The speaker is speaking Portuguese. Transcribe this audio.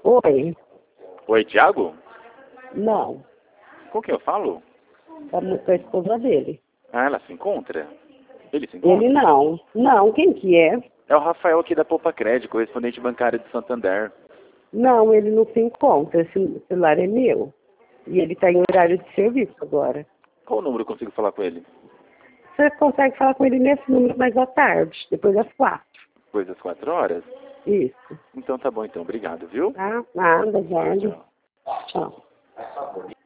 Oi. Oi, Thiago? Não. Com quem eu falo? É com a esposa dele. Ah, ela se encontra? Ele se encontra? Ele não. Não, quem que é? É o Rafael aqui da Poupa Crédito, correspondente bancário de Santander. Não, ele não se encontra. Esse celular é meu. E ele está em horário de serviço agora. Qual número eu consigo falar com ele? Você consegue falar com ele nesse número mais à tarde, depois das 4. Depois das 4 horas? Isso. Então tá bom, então. Obrigado, viu? Tá? Nada, Tchau, Jorge. tchau. Tchau.